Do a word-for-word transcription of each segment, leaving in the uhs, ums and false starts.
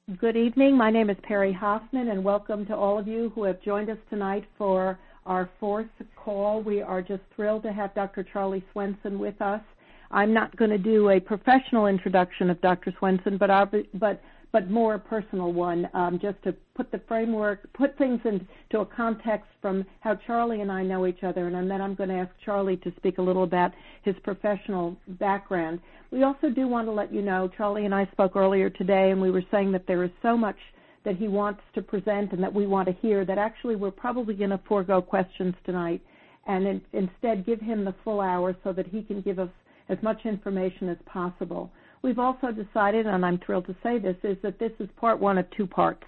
Good evening. My name is Perry Hoffman, and welcome to all of you who have joined us tonight for our fourth call. We are just thrilled to have Doctor Charlie Swenson with us. I'm not going to do a professional introduction of Doctor Swenson, but our, but but more a personal one, um, just to put the framework, put things into a context from how Charlie and I know each other, and then I'm going to ask Charlie to speak a little about his professional background. We also do want to let you know, Charlie and I spoke earlier today, and we were saying that there is so much that he wants to present and that we want to hear that actually we're probably going to forego questions tonight and in, instead give him the full hour so that he can give us as much information as possible. We've also decided, and I'm thrilled to say this, is that this is part one of two parts.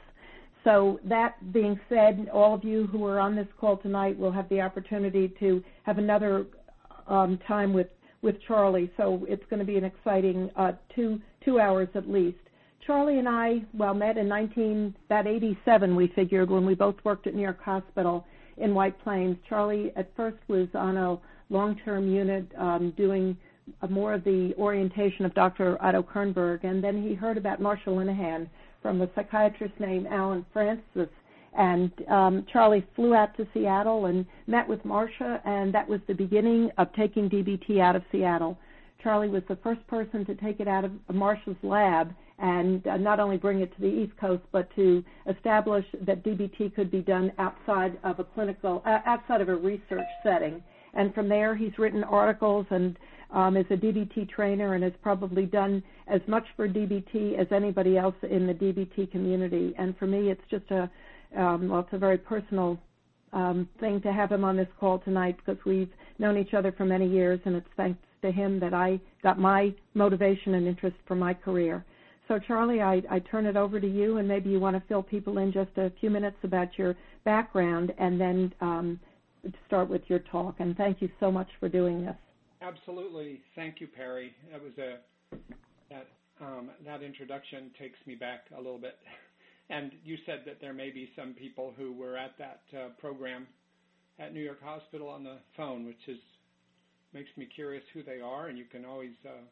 So that being said, all of you who are on this call tonight will have the opportunity to have another um, time with, with Charlie. So it's going to be an exciting uh, two two hours at least. Charlie and I, well, met in nineteen about eighty-seven, we figured, when we both worked at New York Hospital in White Plains. Charlie at first was on a long-term unit um, doing more of the orientation of Doctor Otto Kernberg, and then he heard about Marsha Linehan from a psychiatrist named Alan Francis, and um, Charlie flew out to Seattle and met with Marsha, and that was the beginning of taking D B T out of Seattle. Charlie was the first person to take it out of Marsha's lab and uh, not only bring it to the East Coast, but to establish that D B T could be done outside of a clinical, uh, outside of a research setting. And from there, he's written articles and um, is a D B T trainer and has probably done as much for D B T as anybody else in the D B T community. And for me, it's just a, um, well, it's a very personal um, thing to have him on this call tonight because we've known each other for many years, and it's thanks to him that I got my motivation and interest for my career. So, Charlie, I, I turn it over to you, and maybe you want to fill people in just a few minutes about your background, and then um, start with your talk. And thank you so much for doing this. Absolutely. Thank you, Perry. That was a that um, that introduction takes me back a little bit. And you said that there may be some people who were at that uh, program at New York Hospital on the phone, which is makes me curious who they are, and you can always uh,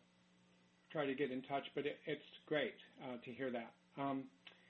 try to get in touch. But it, it's great uh, to hear that. Um,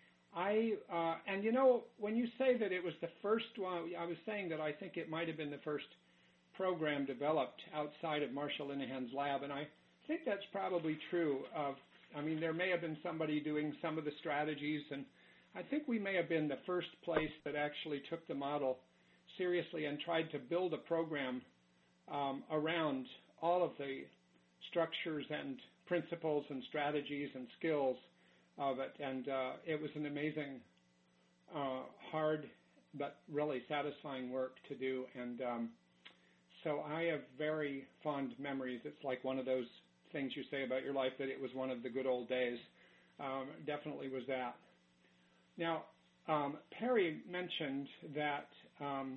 I uh, and you know, when you say that it was the first one, I was saying that I think it might have been the first program developed outside of Marsha Linehan's lab, and I think that's probably true. Of, I mean, there may have been somebody doing some of the strategies, and I think we may have been the first place that actually took the model seriously and tried to build a program um, around all of the structures and principles and strategies and skills of it, and uh, it was an amazing, uh, hard, but really satisfying work to do, and um, so I have very fond memories. It's like one of those things you say about your life, that it was one of the good old days. Um, definitely was that. Now, um, Perry mentioned that um,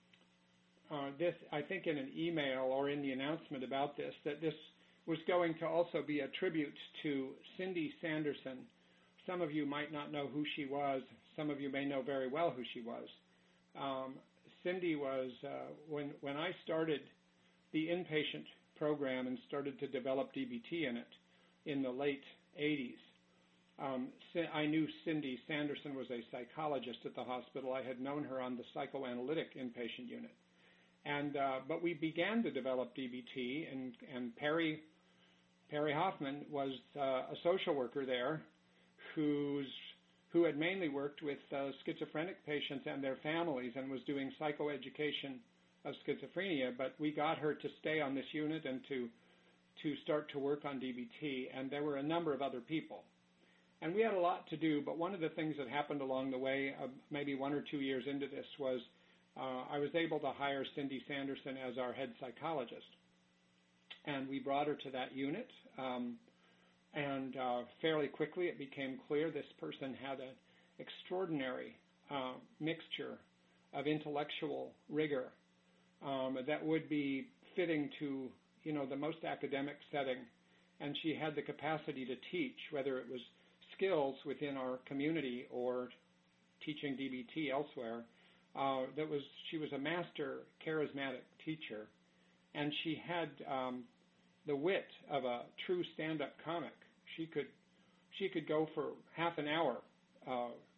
uh, this, I think in an email or in the announcement about this, that this was going to also be a tribute to Cindy Sanderson. Some of you might not know who she was. Some of you may know very well who she was. Um, Cindy was, uh, when, when I started the inpatient program and started to develop D B T in it in the late eighties, um, I knew Cindy Sanderson was a psychologist at the hospital. I had known her on the psychoanalytic inpatient unit. And, uh, but we began to develop D B T, and, and Perry, Perry Hoffman was uh, a social worker there who's who had mainly worked with uh, schizophrenic patients and their families and was doing psychoeducation of schizophrenia, but we got her to stay on this unit and to to start to work on D B T, and there were a number of other people. And we had a lot to do, but one of the things that happened along the way, uh, maybe one or two years into this, was uh, I was able to hire Cindy Sanderson as our head psychologist. And we brought her to that unit. Um, And uh, fairly quickly it became clear this person had an extraordinary uh, mixture of intellectual rigor um, that would be fitting to, you know, the most academic setting. And she had the capacity to teach, whether it was skills within our community or teaching D B T elsewhere. Uh, that was she was a master charismatic teacher, and she had um, the wit of a true stand-up comic. She could she could go for half an hour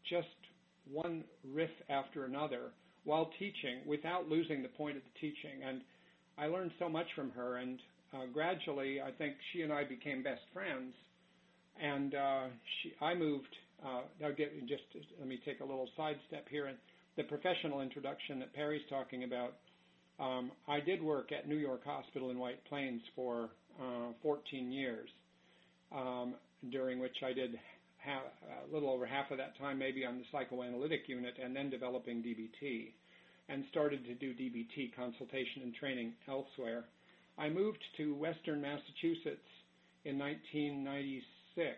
just one riff after another while teaching without losing the point of the teaching. And I learned so much from her, and uh, gradually I think she and I became best friends. And uh, she, I moved, uh, I'll get, just let me take a little sidestep here. And the professional introduction that Perry's talking about, um, I did work at New York Hospital in White Plains for uh, fourteen years, um, during which I did ha- a little over half of that time maybe on the psychoanalytic unit, and then developing D B T, and started to do D B T consultation and training elsewhere. I moved to Western Massachusetts in nineteen ninety-six,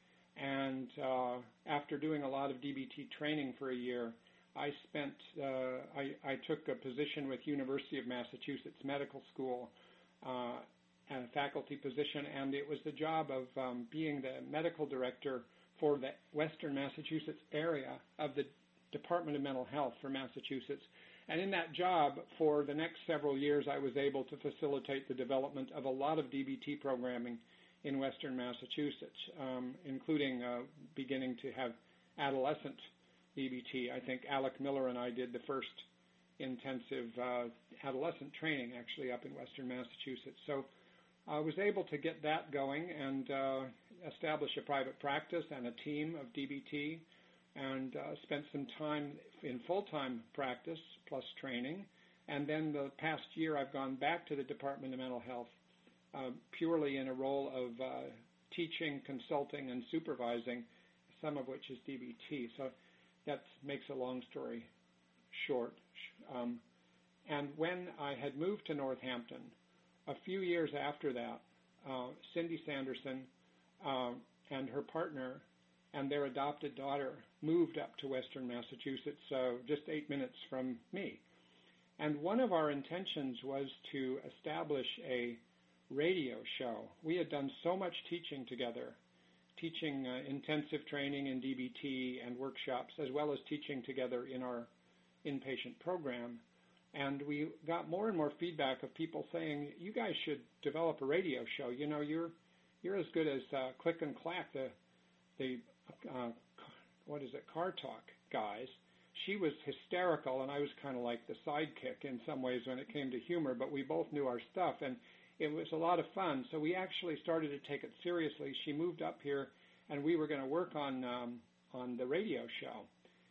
and uh, after doing a lot of D B T training for a year, I spent, uh, I, I took a position with University of Massachusetts Medical School, uh, a faculty position, and it was the job of um, being the medical director for the Western Massachusetts area of the Department of Mental Health for Massachusetts. And in that job, for the next several years, I was able to facilitate the development of a lot of D B T programming in Western Massachusetts, um, including uh, beginning to have adolescent D B T. I think Alec Miller and I did the first intensive uh, adolescent training actually up in Western Massachusetts. So I was able to get that going and uh, establish a private practice and a team of D B T, and uh, spent some time in full-time practice plus training. And then the past year I've gone back to the Department of Mental Health uh, purely in a role of uh, teaching, consulting, and supervising, some of which is D B T. So that makes a long story short. Um, and when I had moved to Northampton, a few years after that, uh, Cindy Sanderson uh, and her partner and their adopted daughter moved up to Western Massachusetts, uh, just eight minutes from me. And one of our intentions was to establish a radio show. We had done so much teaching together, teaching uh, intensive training in D B T and workshops, as well as teaching together in our inpatient program. And we got more and more feedback of people saying, you guys should develop a radio show. You know, you're you're as good as uh, Click and Clack, the, the uh, what is it, Car Talk guys. She was hysterical, and I was kind of like the sidekick in some ways when it came to humor, but we both knew our stuff, and it was a lot of fun. So we actually started to take it seriously. She moved up here, and we were going to work on um, on the radio show.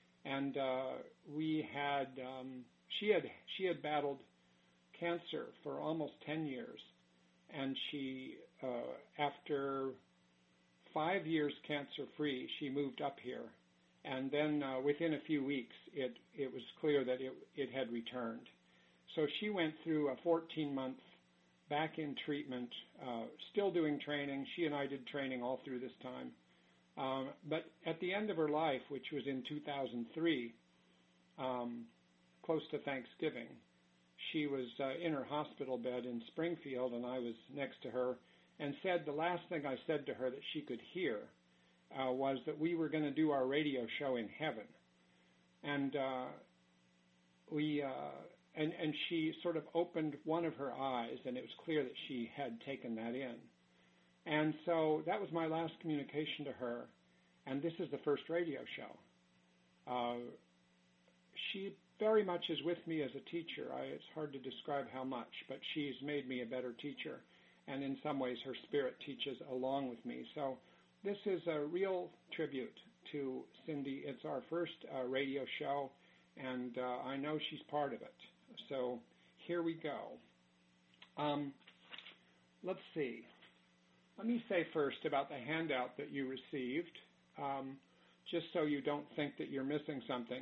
And uh, we had um, she had she had battled cancer for almost ten years, and she uh, after five years cancer-free, she moved up here. And then uh, within a few weeks, it, it was clear that it, it had returned. So she went through a fourteen-month back-in treatment, uh, still doing training. She and I did training all through this time. Um, but at the end of her life, which was in two thousand three, um, close to Thanksgiving, she was uh, in her hospital bed in Springfield, and I was next to her, and said the last thing I said to her that she could hear Uh, was that we were going to do our radio show in heaven. And uh, we uh, and, and she sort of opened one of her eyes, and it was clear that she had taken that in. And so that was my last communication to her, and this is the first radio show. Uh, she very much is with me as a teacher. I, it's hard to describe how much, but she's made me a better teacher, and in some ways her spirit teaches along with me. So this is a real tribute to Cindy. It's our first uh, radio show, and uh, I know she's part of it. So here we go. Um, let's see. Let me say first about the handout that you received, um, just so you don't think that you're missing something.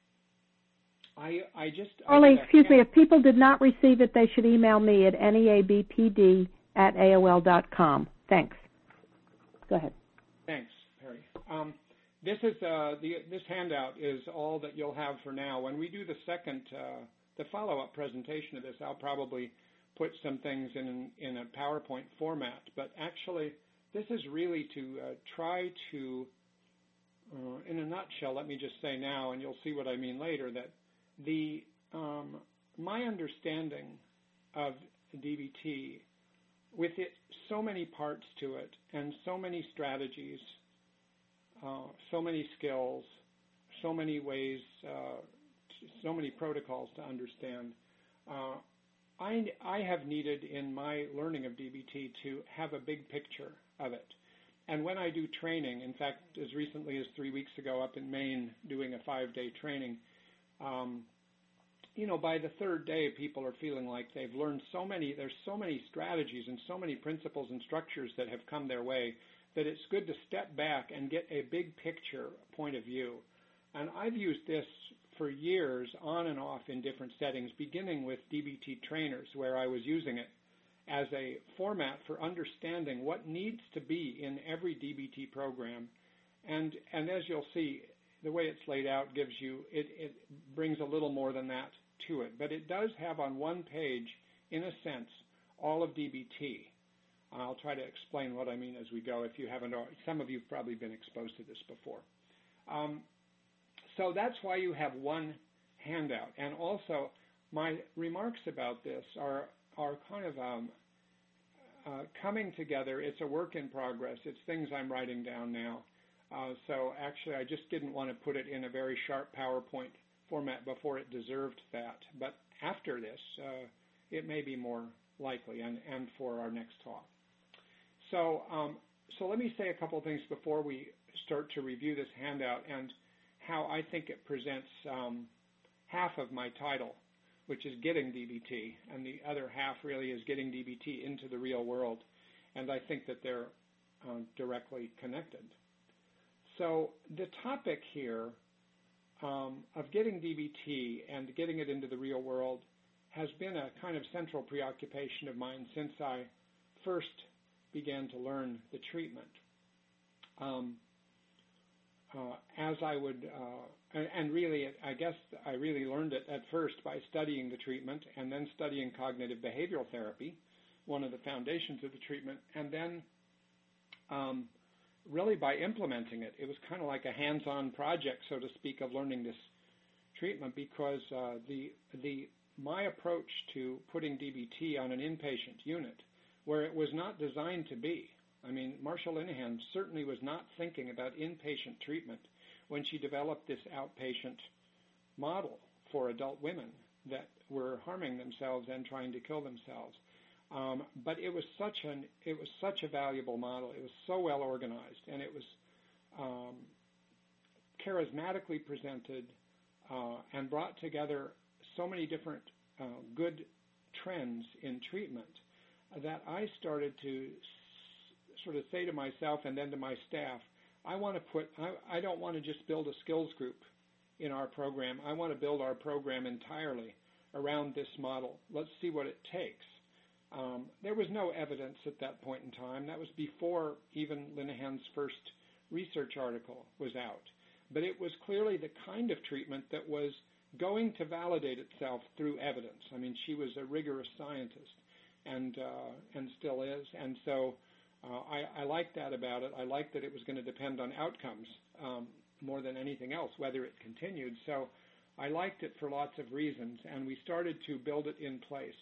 I, I just... Charlie, excuse me, if people did not receive it, they should email me at neabpd at A O L dot com. Thanks. Go ahead. Thanks, Perry. Um, this is uh, the this handout is all that you'll have for now. When we do the second, uh, the follow-up presentation of this, I'll probably put some things in in a PowerPoint format. But actually, this is really to uh, try to, uh, in a nutshell, let me just say now, and you'll see what I mean later, that the um, my understanding of D B T, with it so many parts to it and so many strategies, uh, so many skills, so many ways, uh, so many protocols to understand. Uh, I, I have needed in my learning of D B T to have a big picture of it. And when I do training, in fact, as recently as three weeks ago up in Maine doing a five-day training, um, you know, by the third day, people are feeling like they've learned so many, there's so many strategies and so many principles and structures that have come their way that it's good to step back and get a big picture point of view. And I've used this for years on and off in different settings, beginning with D B T trainers, where I was using it as a format for understanding what needs to be in every D B T program. And, and as you'll see, the way it's laid out gives you, it, it brings a little more than that to it. But it does have on one page, in a sense, all of D B T. I'll try to explain what I mean as we go if you haven't already. Some of you have probably been exposed to this before. Um, so that's why you have one handout. And also, my remarks about this are, are kind of um, uh, coming together. It's a work in progress. It's things I'm writing down now. Uh, so actually, I just didn't want to put it in a very sharp PowerPoint format before it deserved that. But after this, uh, it may be more likely, and, and for our next talk. So, um, so let me say a couple of things before we start to review this handout and how I think it presents um, half of my title, which is Getting D B T, and the other half really is Getting D B T into the Real World. And I think that they're uh, directly connected. So the topic here um, of getting D B T and getting it into the real world has been a kind of central preoccupation of mine since I first began to learn the treatment. Um, uh, as I would, uh, and, and really, I guess I really learned it at first by studying the treatment and then studying cognitive behavioral therapy, one of the foundations of the treatment, and then um, really by implementing it. It was kind of like a hands-on project, so to speak, of learning this treatment because uh, the the my approach to putting D B T on an inpatient unit, where it was not designed to be. I mean, Marsha Linehan certainly was not thinking about inpatient treatment when she developed this outpatient model for adult women that were harming themselves and trying to kill themselves. Um, but it was such an it was such a valuable model. It was so well organized, and it was um, charismatically presented uh, and brought together so many different uh, good trends in treatment that I started to s- sort of say to myself and then to my staff, I want to put, I, I don't want to just build a skills group in our program. I want to build our program entirely around this model. Let's see what it takes. Um, there was no evidence at that point in time. That was before even Linehan's first research article was out. But it was clearly the kind of treatment that was going to validate itself through evidence. I mean, she was a rigorous scientist and uh, and still is. And so uh, I, I liked that about it. I liked that it was going to depend on outcomes um, more than anything else, whether it continued. So I liked it for lots of reasons, and we started to build it in place.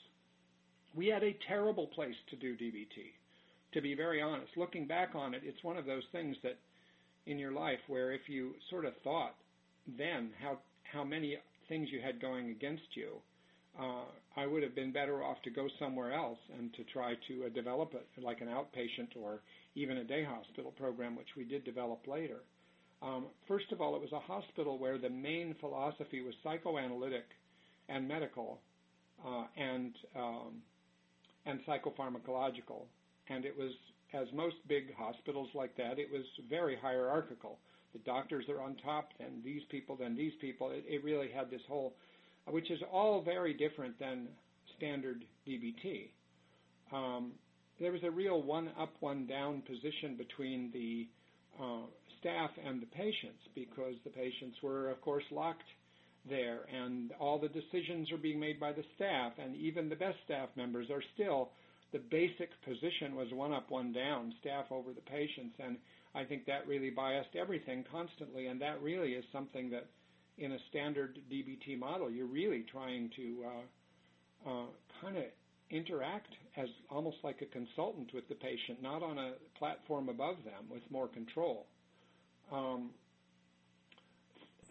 We had a terrible place to do D B T, to be very honest. Looking back on it, it's one of those things that in your life where if you sort of thought then how how many things you had going against you, uh, I would have been better off to go somewhere else and to try to uh, develop it like an outpatient or even a day hospital program, which we did develop later. Um, first of all, it was a hospital where the main philosophy was psychoanalytic and medical uh, and um, and psychopharmacological. And it was, as most big hospitals like that, it was very hierarchical. The doctors are on top, then these people, then these people. It, it really had this whole, which is all very different than standard D B T. Um, there was a real one-up, one-down position between the uh, staff and the patients because the patients were, of course, locked there, and all the decisions are being made by the staff, and even the best staff members are still, the basic position was one up, one down, staff over the patients, and I think that really biased everything constantly, and that really is something that in a standard D B T model, you're really trying to uh, uh, kind of interact as almost like a consultant with the patient, not on a platform above them with more control. Um,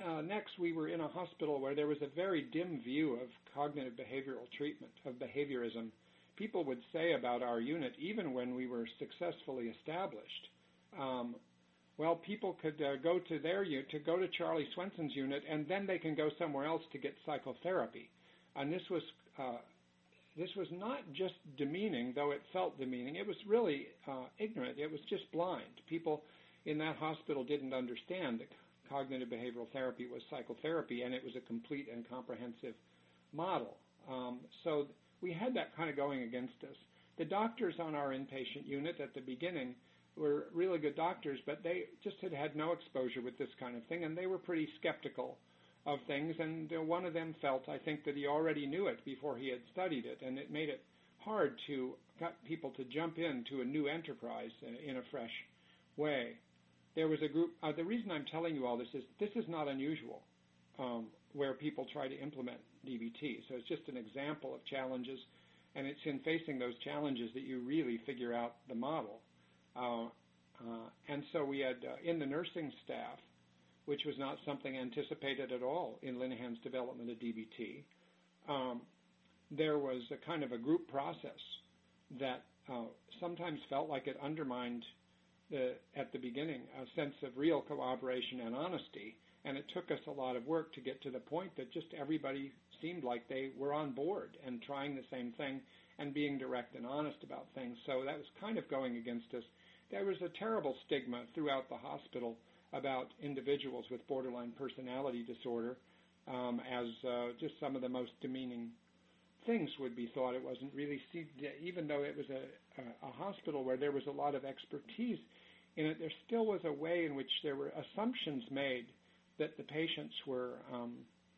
uh, next, we were in a hospital where there was a very dim view of cognitive behavioral treatment, of behaviorism. People would say about our unit, even when we were successfully established, um, well, people could uh, go to their unit, to go to Charlie Swenson's unit, and then they can go somewhere else to get psychotherapy. And this was uh, this was not just demeaning, though it felt demeaning. It was really uh, ignorant. It was just blind. People in that hospital didn't understand that cognitive behavioral therapy was psychotherapy, and it was a complete and comprehensive model. Um, so we had that kind of going against us. The doctors on our inpatient unit at the beginning were really good doctors, but they just had had no exposure with this kind of thing, and they were pretty skeptical of things. And uh, one of them felt, I think, that he already knew it before he had studied it, and it made it hard to get people to jump into a new enterprise in, in a fresh way. There was a group, uh, the reason I'm telling you all this is this is not unusual um, where people try to implement D B T. So it's just an example of challenges, and it's in facing those challenges that you really figure out the model. Uh, uh, and so we had uh, in the nursing staff, which was not something anticipated at all in Linehan's development of D B T, um, there was a kind of a group process that uh, sometimes felt like it undermined the, at the beginning, a sense of real cooperation and honesty, and it took us a lot of work to get to the point that just everybody seemed like they were on board and trying the same thing and being direct and honest about things. So that was kind of going against us. There was a terrible stigma throughout the hospital about individuals with borderline personality disorder um, as uh, just some of the most demeaning things would be thought. It wasn't really, even though it was a, a, a hospital where there was a lot of expertise in it, there still was a way in which there were assumptions made that the patients were um,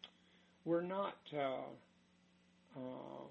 were not uh, uh,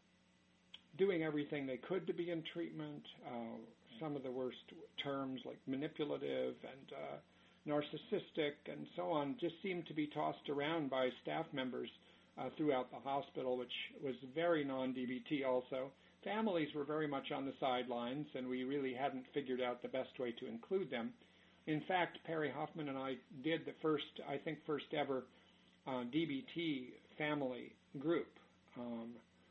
doing everything they could to be in treatment. Uh, some of the worst terms like manipulative and uh, narcissistic and so on just seemed to be tossed around by staff members uh, throughout the hospital, which was very non-D B T also. Families were very much on the sidelines, and we really hadn't figured out the best way to include them. In fact, Perry Hoffman and I did the first, I think, first ever uh, D B T family group um,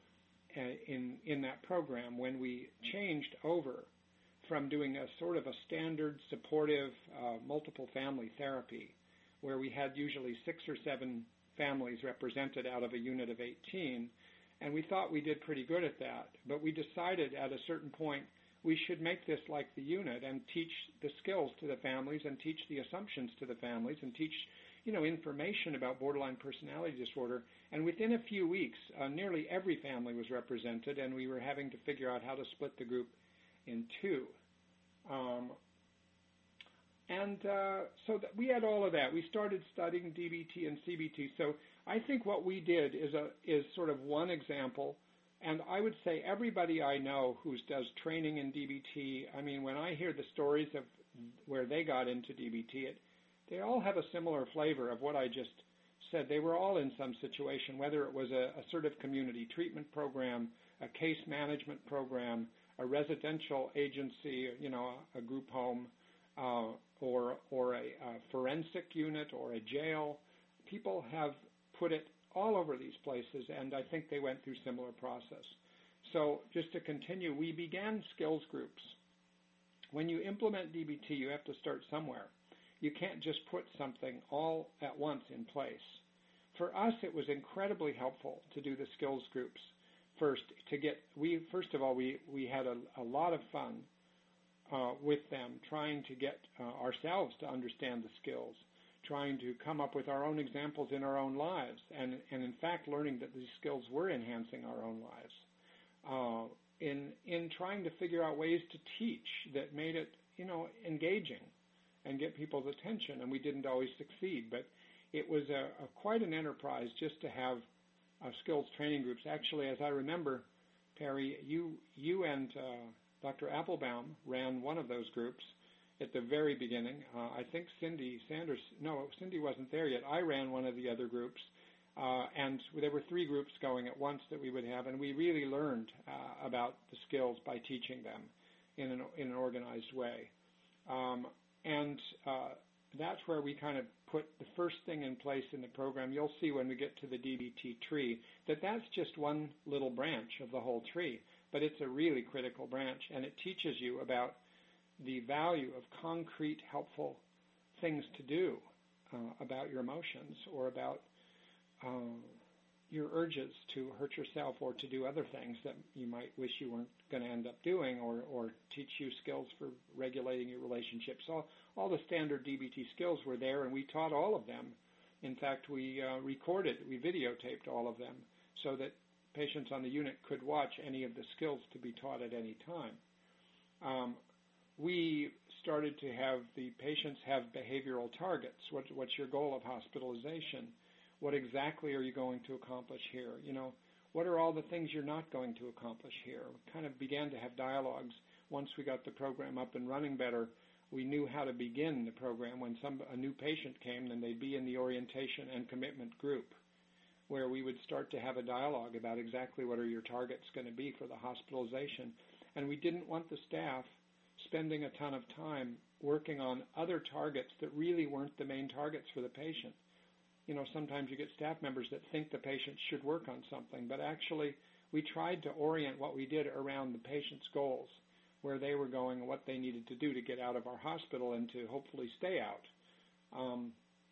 in, in that program when we changed over from doing a sort of a standard supportive uh, multiple family therapy where we had usually six or seven families represented out of a unit of eighteen, and we thought we did pretty good at that, but we decided at a certain point we should make this like the unit and teach the skills to the families and teach the assumptions to the families and teach, you know, information about borderline personality disorder. And within a few weeks, uh, nearly every family was represented, and we were having to figure out how to split the group in two. Um, and uh, so that we had all of that. We started studying D B T and C B T. So I think what we did is a is sort of one example. And I would say everybody I know who does training in D B T, I mean, when I hear the stories of where they got into D B T, it, they all have a similar flavor of what I just said. They were all in some situation, whether it was a assertive community treatment program, a case management program, a residential agency, you know, a, a group home, uh, or or a, a forensic unit or a jail. People have put it all over these places, and I think they went through similar process. So just to continue, we began skills groups. When you implement D B T, you have to start somewhere. You can't just put something all at once in place. For us, it was incredibly helpful to do the skills groups first. To get, we first of all, we, we had a, a lot of fun uh, with them, trying to get uh, ourselves to understand the skills, trying to come up with our own examples in our own lives, and, and in fact learning that these skills were enhancing our own lives. Uh, in in trying to figure out ways to teach that made it, you know, engaging and get people's attention, and we didn't always succeed, but it was a, a quite an enterprise just to have uh, skills training groups. Actually, as I remember, Perry, you you and uh, Doctor Applebaum ran one of those groups at the very beginning. Uh, I think Cindy Sanders, no, Cindy wasn't there yet. I ran one of the other groups, uh, and there were three groups going at once that we would have, and we really learned uh, about the skills by teaching them in an, in an organized way. Um, and uh, that's where we kind of put the first thing in place in the program. You'll see when we get to the D B T tree that that's just one little branch of the whole tree, but it's a really critical branch, and it teaches you about the value of concrete, helpful things to do uh, about your emotions or about um, your urges to hurt yourself or to do other things that you might wish you weren't going to end up doing, or, or teach you skills for regulating your relationships. All, all the standard D B T skills were there, and we taught all of them. In fact, we uh, recorded, we videotaped all of them so that patients on the unit could watch any of the skills to be taught at any time. Um, we started to have the patients have behavioral targets. What, what's your goal of hospitalization? What exactly are you going to accomplish here? You know, what are all the things you're not going to accomplish here? We kind of began to have dialogues. Once we got the program up and running better, we knew how to begin the program. When some a new patient came, then they'd be in the orientation and commitment group, where we would start to have a dialogue about exactly what are your targets going to be for the hospitalization. And we didn't want the staff spending a ton of time working on other targets that really weren't the main targets for the patient. You know, sometimes you get staff members that think the patient should work on something, but actually we tried to orient what we did around the patient's goals, where they were going and what they needed to do to get out of our hospital and to hopefully stay out. Um,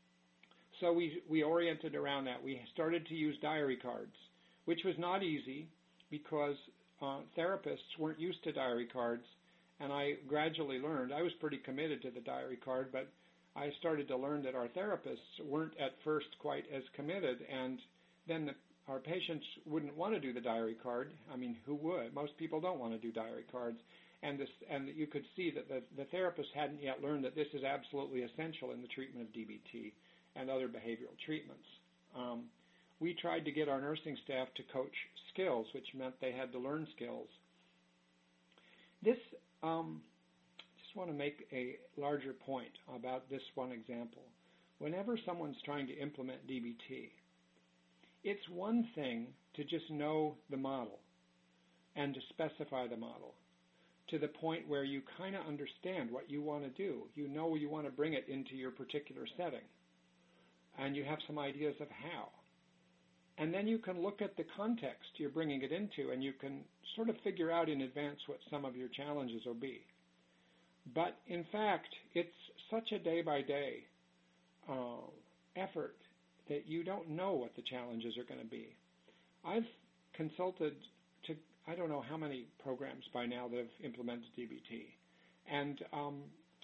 so we, we oriented around that. We started to use diary cards, which was not easy because uh, therapists weren't used to diary cards, and I gradually learned. I was pretty committed to the diary card, but I started to learn that our therapists weren't at first quite as committed, and then the, our patients wouldn't want to do the diary card. I mean, who would? Most people don't want to do diary cards. And, this, and you could see that the, the therapists hadn't yet learned that this is absolutely essential in the treatment of D B T and other behavioral treatments. Um, we tried to get our nursing staff to coach skills, which meant they had to learn skills. This um, I want to make a larger point about this one example. Whenever someone's trying to implement D B T, it's one thing to just know the model and to specify the model to the point where you kind of understand what you want to do. You know you want to bring it into your particular setting, and you have some ideas of how. And then you can look at the context you're bringing it into, and you can sort of figure out in advance what some of your challenges will be. But in fact, it's such a day-by-day uh, effort that you don't know what the challenges are going to be. I've consulted to I don't know how many programs by now that have implemented D B T. And um,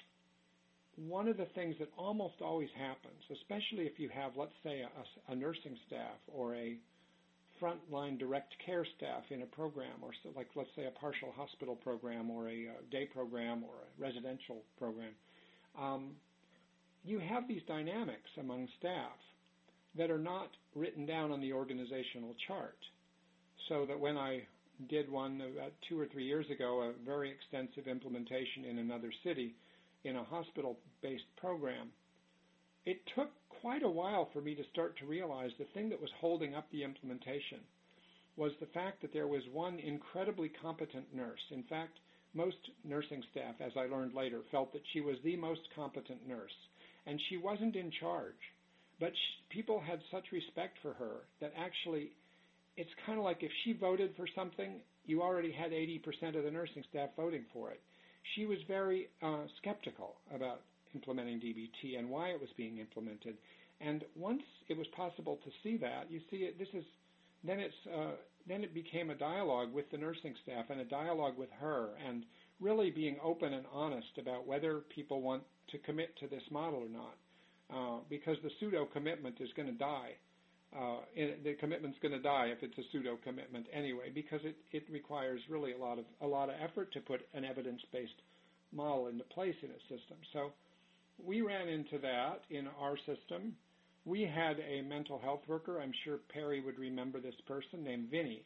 one of the things that almost always happens, especially if you have, let's say, a, a nursing staff or a frontline direct care staff in a program, or so, like, let's say, a partial hospital program or a, a day program or a residential program, um, you have these dynamics among staff that are not written down on the organizational chart. So that when I did one about two or three years ago, a very extensive implementation in another city in a hospital-based program, it took quite a while for me to start to realize the thing that was holding up the implementation was the fact that there was one incredibly competent nurse. In fact, most nursing staff, as I learned later, felt that she was the most competent nurse, and she wasn't in charge. But she, people had such respect for her that actually it's kind of like if she voted for something, you already had eighty percent of the nursing staff voting for it. She was very uh, skeptical about implementing D B T and why it was being implemented. And once it was possible to see that, you see it. This is then it's uh, then it became a dialogue with the nursing staff and a dialogue with her, and really being open and honest about whether people want to commit to this model or not, uh, because the pseudo commitment is going to die. Uh, the commitment's going to die if it's a pseudo commitment anyway, because it, it requires really a lot of a lot of effort to put an evidence-based model into place in a system. So we ran into that in our system. We had a mental health worker. I'm sure Perry would remember this person, named Vinny.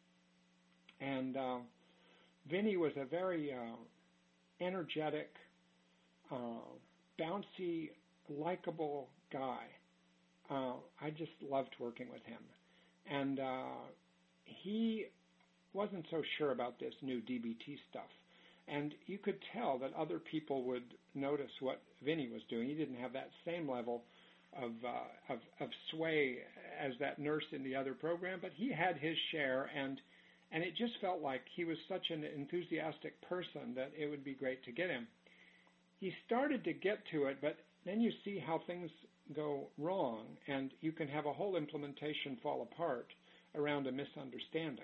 And uh, Vinny was a very uh, energetic, uh, bouncy, likable guy. Uh, I just loved working with him. And uh, he wasn't so sure about this new D B T stuff. And you could tell that other people would notice what Vinny was doing. He didn't have that same level of, uh, of, of sway as that nurse in the other program, but he had his share, and and it just felt like he was such an enthusiastic person that it would be great to get him. He started to get to it, but then you see how things go wrong, and you can have a whole implementation fall apart around a misunderstanding.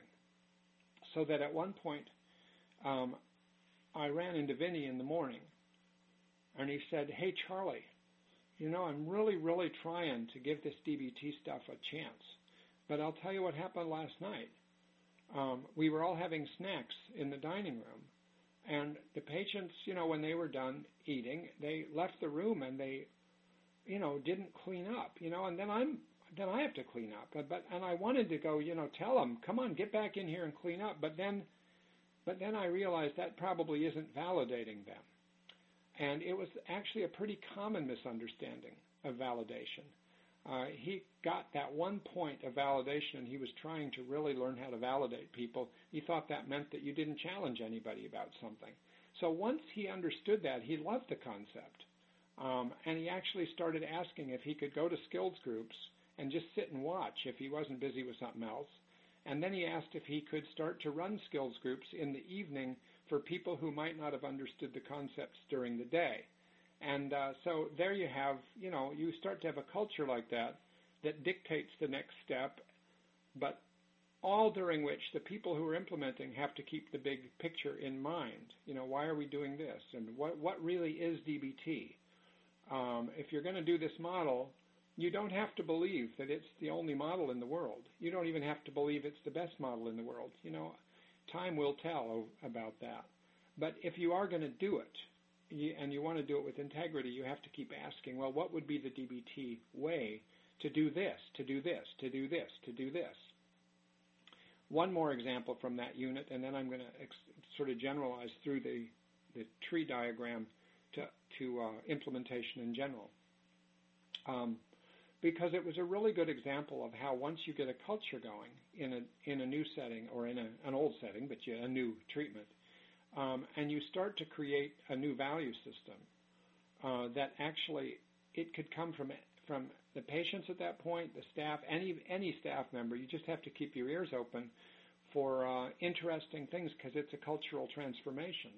So that at one point, um, I ran into Vinny in the morning, and he said, "Hey, Charlie, you know, I'm really, really trying to give this D B T stuff a chance, but I'll tell you what happened last night. Um, we were all having snacks in the dining room, and the patients, you know, when they were done eating, they left the room and they, you know, didn't clean up, you know, and then I'm, then I have to clean up. But, but and I wanted to go, you know, tell them, come on, get back in here and clean up. But then, but then I realized that probably isn't validating them. And it was actually a pretty common misunderstanding of validation. Uh, he got that one point of validation, and he was trying to really learn how to validate people. He thought that meant that you didn't challenge anybody about something. So once he understood that, he loved the concept. Um, and he actually started asking if he could go to skills groups and just sit and watch if he wasn't busy with something else. And then he asked if he could start to run skills groups in the evening for people who might not have understood the concepts during the day. And uh, so there you have, you know, you start to have a culture like that that dictates the next step, but all during which the people who are implementing have to keep the big picture in mind. You know, why are we doing this? And what, what really is D B T? Um, if you're going to do this model, you don't have to believe that it's the only model in the world. You don't even have to believe it's the best model in the world. You know, time will tell about that. But if you are going to do it, you, and you want to do it with integrity, you have to keep asking, well, what would be the D B T way to do this, to do this, to do this, to do this? One more example from that unit, and then I'm going to ex- sort of generalize through the, the tree diagram to, to uh, implementation in general. Um, because it was a really good example of how once you get a culture going in a in a new setting or in a, an old setting, but you, a new treatment, um, and you start to create a new value system, uh, that actually it could come from from the patients at that point, the staff, any any staff member. You just have to keep your ears open for uh, interesting things because it's a cultural transformation.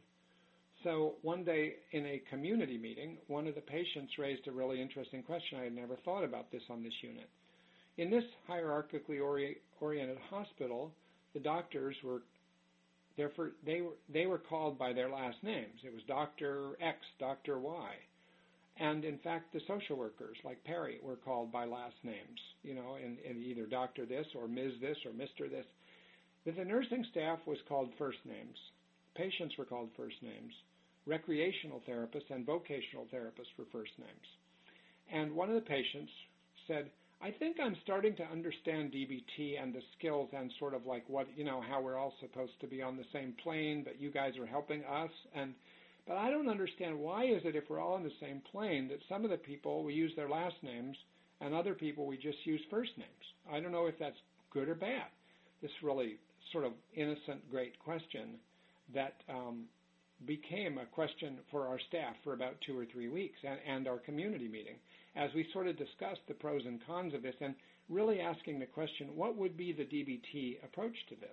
So one day in a community meeting, one of the patients raised a really interesting question. I had never thought about this on this unit. In this hierarchically ori- oriented hospital, the doctors were, therefore, they were they were called by their last names. It was Doctor X, Doctor Y. And in fact, the social workers, like Perry, were called by last names, you know, and, and either Doctor this or Miz this or Mister this. But the nursing staff was called first names. Patients were called first names. Recreational therapists and vocational therapists were first names. And one of the patients said, I think I'm starting to understand D B T and the skills and sort of like what, you know, how we're all supposed to be on the same plane, but you guys are helping us. And but I don't understand, why is it if we're all on the same plane that some of the people we use their last names and other people we just use first names? I don't know if that's good or bad. This really sort of innocent, great question that um, became a question for our staff for about two or three weeks and, and our community meeting as we sort of discussed the pros and cons of this and really asking the question, what would be the D B T approach to this?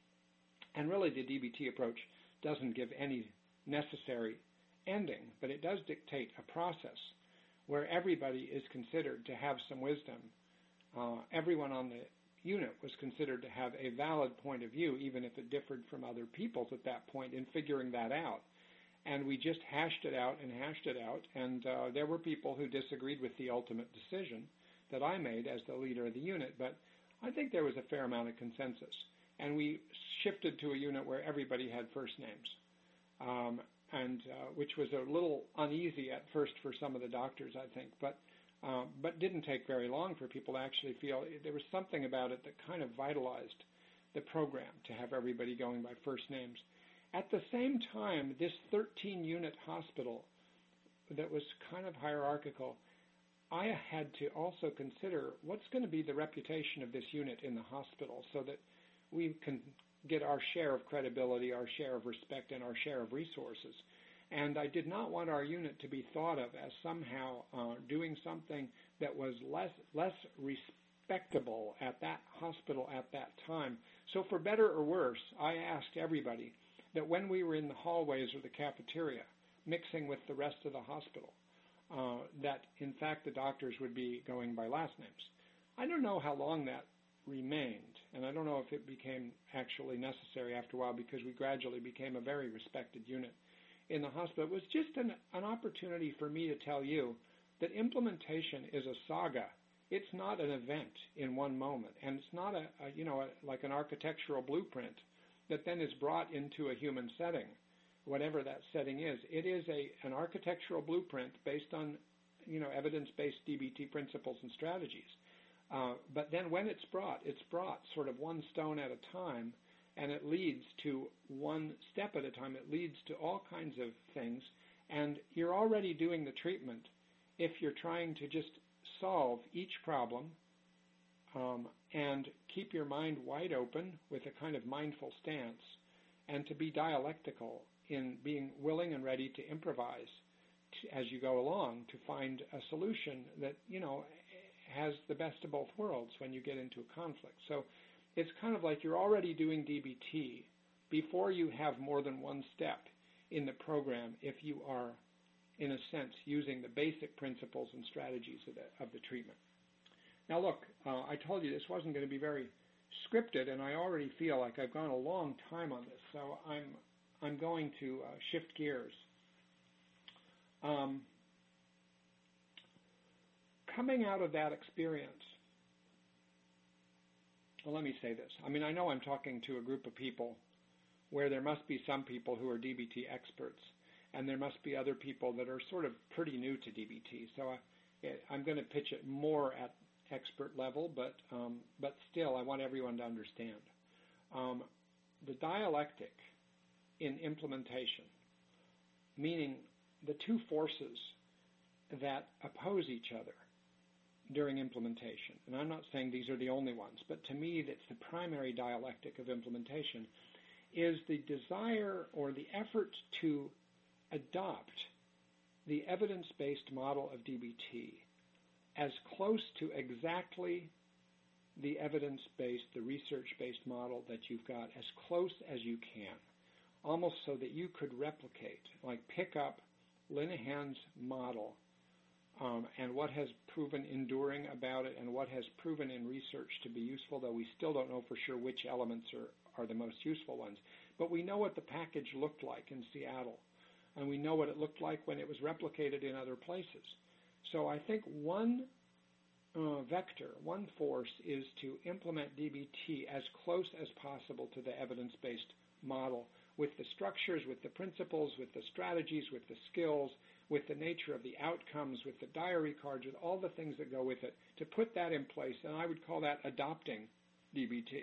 And really the D B T approach doesn't give any necessary ending, but it does dictate a process where everybody is considered to have some wisdom. Uh, everyone on the unit was considered to have a valid point of view, even if it differed from other people's at that point in figuring that out. And we just hashed it out and hashed it out, and uh, there were people who disagreed with the ultimate decision that I made as the leader of the unit, but I think there was a fair amount of consensus. And we shifted to a unit where everybody had first names, um, and uh, which was a little uneasy at first for some of the doctors, I think, but Uh, but didn't take very long for people to actually feel there was something about it that kind of vitalized the program to have everybody going by first names. At the same time, this thirteen-unit hospital that was kind of hierarchical, I had to also consider what's going to be the reputation of this unit in the hospital so that we can get our share of credibility, our share of respect, and our share of resources. And I did not want our unit to be thought of as somehow uh, doing something that was less less respectable at that hospital at that time. So for better or worse, I asked everybody that when we were in the hallways or the cafeteria, mixing with the rest of the hospital, uh, that in fact the doctors would be going by last names. I don't know how long that remained, and I don't know if it became actually necessary after a while because we gradually became a very respected unit in the hospital. It was just an, an opportunity for me to tell you that implementation is a saga. It's not an event in one moment, and it's not a, a you know a, like an architectural blueprint that then is brought into a human setting, whatever that setting is. It is a an architectural blueprint based on you know evidence-based D B T principles and strategies. Uh, but then when it's brought, it's brought sort of one stone at a time, and it leads to one step at a time. It leads to all kinds of things, and you're already doing the treatment if you're trying to just solve each problem um, and keep your mind wide open with a kind of mindful stance, and to be dialectical in being willing and ready to improvise to, as you go along to find a solution that, you know, has the best of both worlds when you get into a conflict. So it's kind of like you're already doing D B T before you have more than one step in the program if you are, in a sense, using the basic principles and strategies of the, of the treatment. Now look, uh, I told you this wasn't going to be very scripted, and I already feel like I've gone a long time on this, so I'm, I'm going to uh, shift gears. Um, coming out of that experience, well, let me say this. I mean, I know I'm talking to a group of people where there must be some people who are D B T experts, and there must be other people that are sort of pretty new to D B T. So I, I'm going to pitch it more at expert level, but um, but still, I want everyone to understand. Um, the dialectic in implementation, meaning the two forces that oppose each other during implementation, and I'm not saying these are the only ones, but to me that's the primary dialectic of implementation, is the desire or the effort to adopt the evidence-based model of D B T as close to exactly the evidence-based, the research-based model that you've got, as close as you can, almost so that you could replicate, like pick up Linehan's model um, and what has proven enduring about it and what has proven in research to be useful, though we still don't know for sure which elements are, are the most useful ones. But we know what the package looked like in Seattle, and we know what it looked like when it was replicated in other places. So I think one uh, vector, one force is to implement D B T as close as possible to the evidence-based model, with the structures, with the principles, with the strategies, with the skills, with the nature of the outcomes, with the diary cards, with all the things that go with it, to put that in place. And I would call that adopting D B T.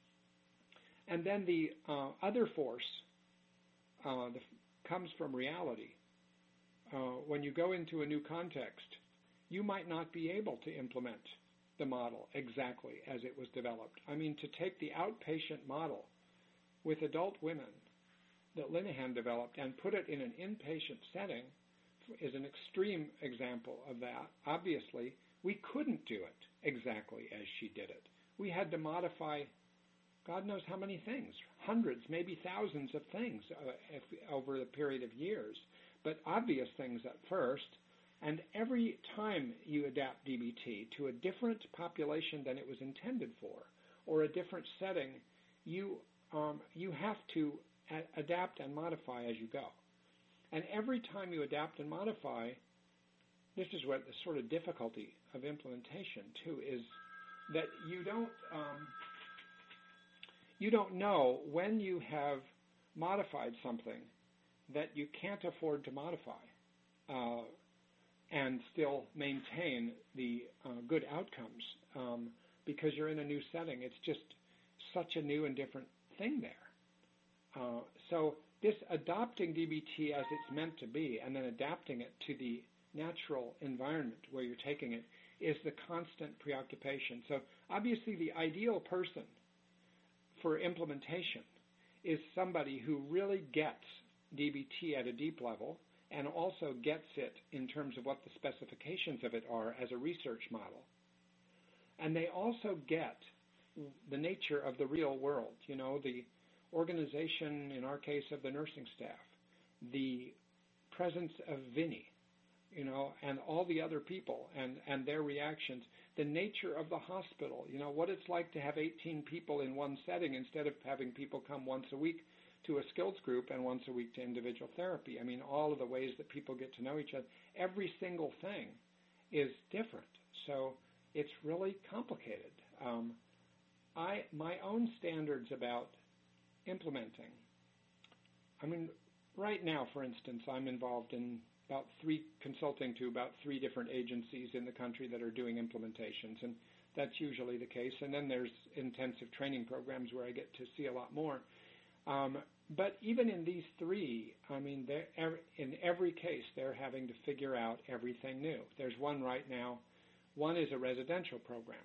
And then the uh, other force uh, the, comes from reality. Uh, when you go into a new context, you might not be able to implement the model exactly as it was developed. I mean, to take the outpatient model with adult women that Linehan developed and put it in an inpatient setting is an extreme example of that. Obviously, we couldn't do it exactly as she did it. We had to modify God knows how many things, hundreds, maybe thousands of things uh, if, over the period of years, but obvious things at first. And every time you adapt D B T to a different population than it was intended for, or a different setting, you um, you have to a- adapt and modify as you go. And every time you adapt and modify, this is what the sort of difficulty of implementation too is, that you don't um, you don't know when you have modified something that you can't afford to modify uh, and still maintain the uh, good outcomes um, because you're in a new setting. It's just such a new and different thing there. Uh, so this adopting D B T as it's meant to be and then adapting it to the natural environment where you're taking it is the constant preoccupation. So obviously the ideal person for implementation is somebody who really gets D B T at a deep level and also gets it in terms of what the specifications of it are as a research model. And they also get the nature of the real world, you know, the organization, in our case, of the nursing staff, the presence of Vinnie, you know, and all the other people and, and their reactions, the nature of the hospital, you know, what it's like to have eighteen people in one setting instead of having people come once a week to a skills group and once a week to individual therapy. I mean, all of the ways that people get to know each other, every single thing is different. So it's really complicated. Um, I my own standards about implementing, I mean, right now, for instance, I'm involved in about three, consulting to about three different agencies in the country that are doing implementations, and that's usually the case. And then there's intensive training programs where I get to see a lot more. Um, but even in these three, I mean, in every case, they're having to figure out everything new. There's one right now. One is a residential program.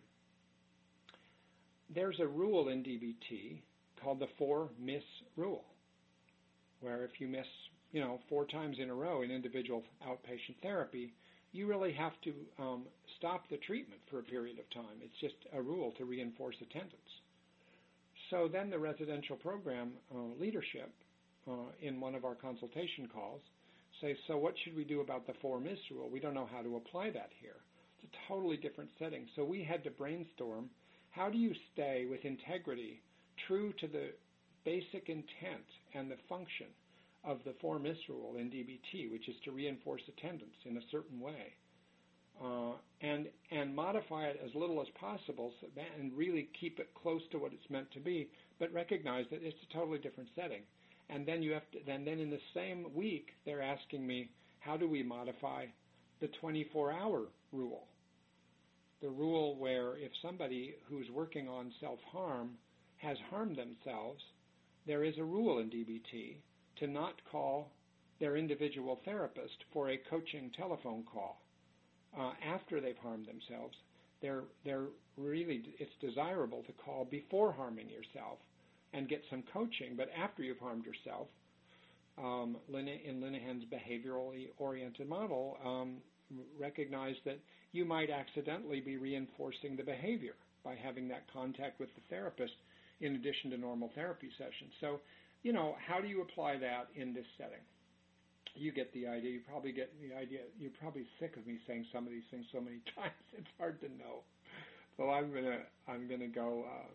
There's a rule in D B T called the four-miss rule, where if you miss, you know, four times in a row in individual outpatient therapy, you really have to um, stop the treatment for a period of time. It's just a rule to reinforce attendance. So then the residential program uh, leadership uh, in one of our consultation calls say, so what should we do about the four-miss rule? We don't know how to apply that here. It's a totally different setting. So we had to brainstorm, how do you stay with integrity, true to the basic intent and the function of the four-miss rule in D B T, which is to reinforce attendance in a certain way, uh, and and modify it as little as possible, so that, and really keep it close to what it's meant to be, but recognize that it's a totally different setting. And then you have to. Then then in the same week, they're asking me, how do we modify the twenty-four hour rule? The rule where if somebody who's working on self-harm has harmed themselves, there is a rule in D B T to not call their individual therapist for a coaching telephone call uh, after they've harmed themselves. They're, they're really, it's desirable to call before harming yourself and get some coaching, but after you've harmed yourself, um, in Linehan's behaviorally oriented model, um, recognize that you might accidentally be reinforcing the behavior by having that contact with the therapist in addition to normal therapy sessions. So, you know, how do you apply that in this setting? You get the idea. You probably get the idea. You're probably sick of me saying some of these things so many times. It's hard to know. So I'm gonna I'm gonna go uh,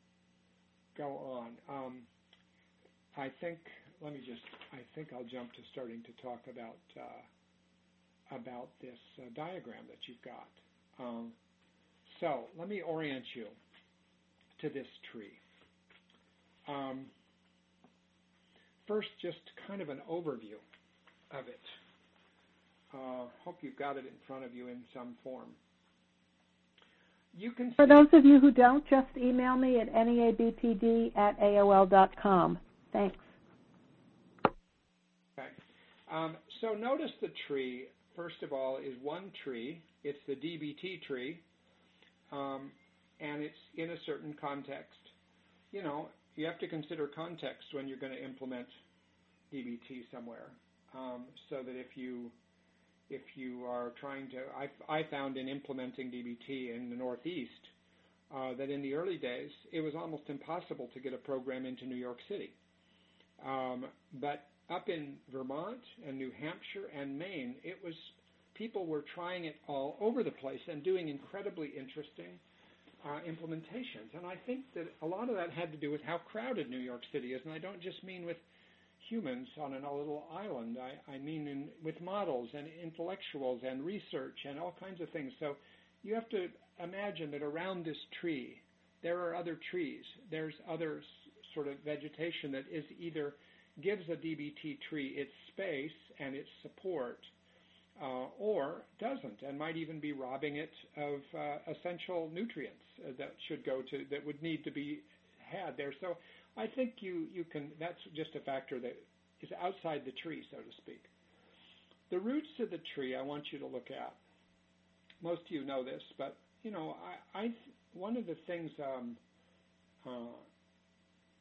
go on. Um, I think let me just. I think I'll jump to starting to talk about uh, about this uh, diagram that you've got. Um, so let me orient you to this tree. Um, First, just kind of an overview of it. Uh, hope you've got it in front of you in some form. You can For those of you who don't, just email me at neabpd at A O L dot com. Thanks. Okay. Um, so notice the tree, first of all, is one tree. It's the D B T tree, um, and it's in a certain context. You know, you have to consider context when you're going to implement D B T somewhere, um, so that if you if you are trying to, I, I found in implementing D B T in the Northeast uh, that in the early days it was almost impossible to get a program into New York City. Um, but up in Vermont and New Hampshire and Maine, it was people were trying it all over the place and doing incredibly interesting Uh, implementations. And I think that a lot of that had to do with how crowded New York City is. And I don't just mean with humans on a little island. I, I mean in, with models and intellectuals and research and all kinds of things. So you have to imagine that around this tree, there are other trees. There's other s- sort of vegetation that is either gives a D B T tree its space and its support, Uh, or doesn't, and might even be robbing it of uh, essential nutrients uh, that should go to, that would need to be had there. So I think you, you can, that's just a factor that is outside the tree, so to speak. The roots of the tree I want you to look at. Most of you know this, but, you know, I, I one of the things um, uh,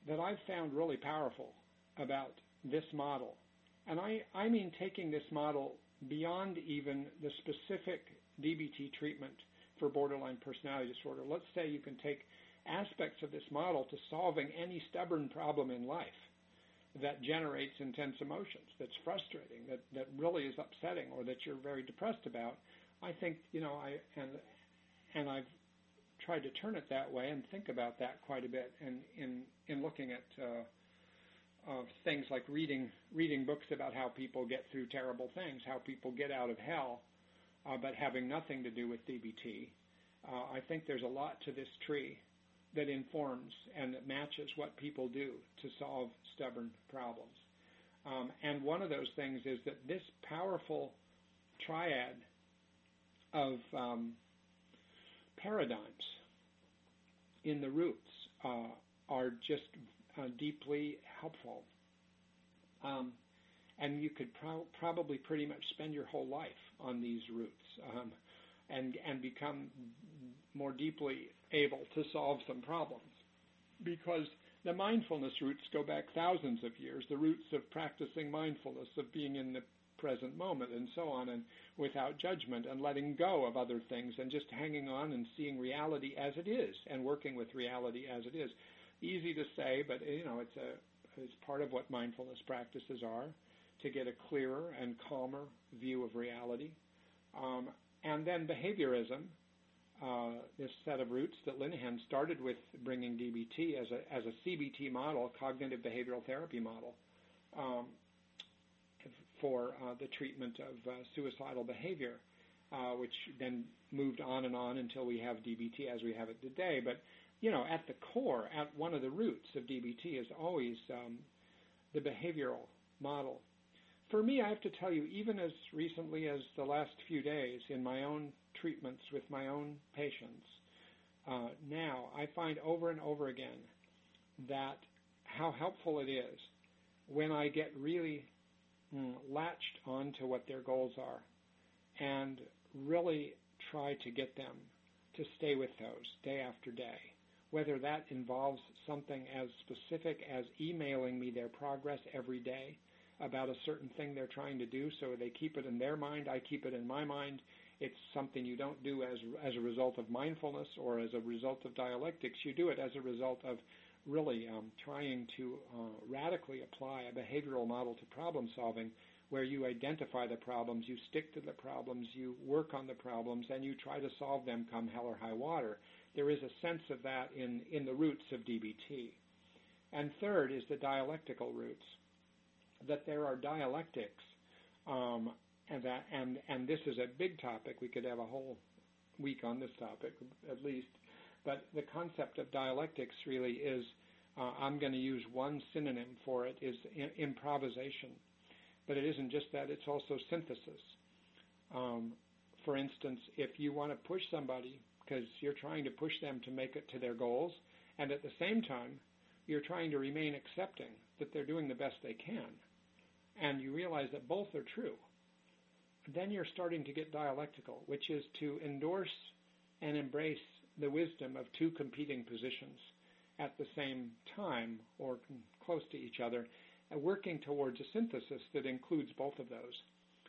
that I've found really powerful about this model, and I, I mean taking this model beyond even the specific D B T treatment for borderline personality disorder. Let's say you can take aspects of this model to solving any stubborn problem in life that generates intense emotions, that's frustrating, that, that really is upsetting, or that you're very depressed about. I think, you know, I and and I've tried to turn it that way and think about that quite a bit, and in in looking at uh, uh, things like reading reading books about how people get through terrible things, how people get out of hell, uh, but having nothing to do with D B T. Uh, I think there's a lot to this tree that informs and that matches what people do to solve stubborn problems. Um, and one of those things is that this powerful triad of um, paradigms in the roots uh, are just uh, deeply helpful. Um, and you could pro- probably pretty much spend your whole life on these roots um, and, and become more deeply able to solve some problems, because the mindfulness roots go back thousands of years, the roots of practicing mindfulness, of being in the present moment and so on, and without judgment, and letting go of other things and just hanging on and seeing reality as it is and working with reality as it is. Easy to say, but you know, it's a it's part of what mindfulness practices are, to get a clearer and calmer view of reality. Um, and then behaviorism, Uh, this set of roots that Linehan started with, bringing D B T as a as a C B T model, cognitive behavioral therapy model, um, for uh, the treatment of uh, suicidal behavior, uh, which then moved on and on until we have D B T as we have it today. But you know, at the core, at one of the roots of D B T is always um, the behavioral model. For me, I have to tell you, even as recently as the last few days in my own treatments with my own patients, uh, now I find over and over again that how helpful it is when I get really mm, latched onto what their goals are and really try to get them to stay with those day after day, whether that involves something as specific as emailing me their progress every day about a certain thing they're trying to do, so they keep it in their mind, I keep it in my mind. It's something you don't do as as a result of mindfulness or as a result of dialectics. You do it as a result of really um, trying to uh, radically apply a behavioral model to problem solving, where you identify the problems, you stick to the problems, you work on the problems, and you try to solve them come hell or high water. There is a sense of that in, in the roots of D B T. And third is the dialectical roots, that there are dialectics, um, and that and and this is a big topic. We could have a whole week on this topic at least. But the concept of dialectics really is, uh, I'm going to use one synonym for it, is I- improvisation. But it isn't just that, it's also synthesis. Um, for instance, if you want to push somebody because you're trying to push them to make it to their goals, and at the same time, you're trying to remain accepting that they're doing the best they can, and you realize that both are true, then you're starting to get dialectical, which is to endorse and embrace the wisdom of two competing positions at the same time or close to each other, uh, working towards a synthesis that includes both of those.